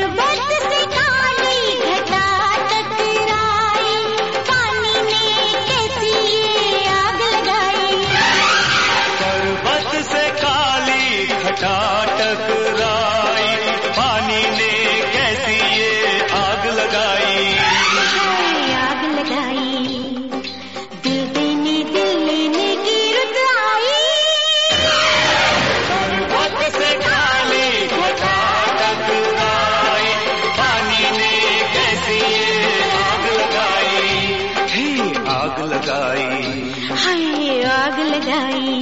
पर्वत से काली घटा टकराई, पानी ने कैसी ये आग लगाई। पर्वत से काली घटा टकराई, पानी ने कैसी ये आग लगाई। आग लगाई, दिल देने दिल लेने की रुत आई। पर्वत से काली घटा टकराई, पानी ने कैसी ये आग लगाई। ही आग लगाई, हाय आग लगाई।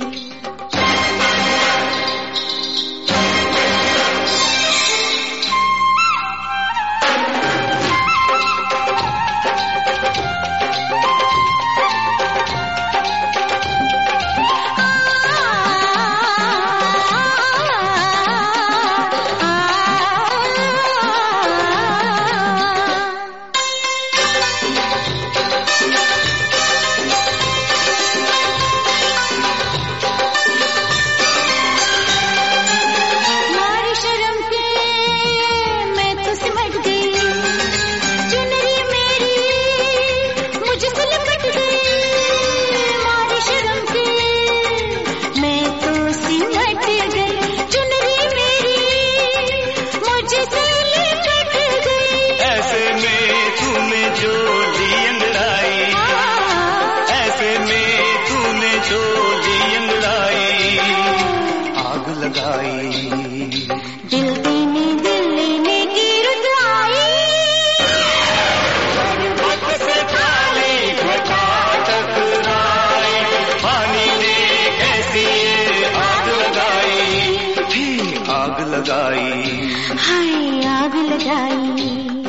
दिल देने दिल लेने की रुत आई। पर्वत से काली घटा टकराई, पानी ने कैसी ये आग लगाई। ही आग लगाई, हाय आग लगाई।